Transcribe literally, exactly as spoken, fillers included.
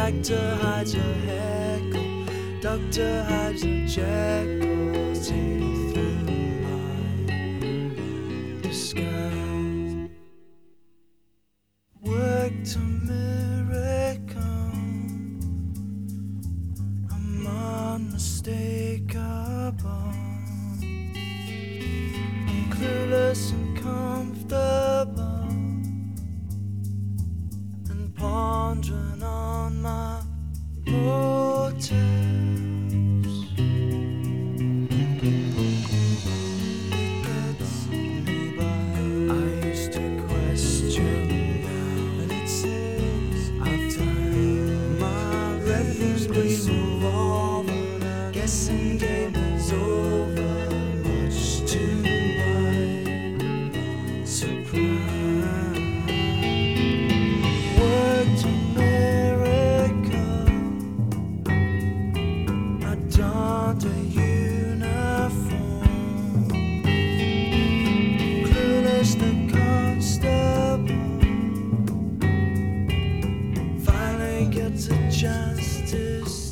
Actor hides a heckle, doctor hides a Jekyll, see through my disguise. Worked a miracle, I'm unmistakable, I'm clueless and comfortable, and pondering on my motives. It gets me by. I used to question now, and it seems I've time. My refuse been revolving, guessing game is over, much to my surprise. Worked a miracle, I donned a uniform, clueless the constable, finally gets a chance to see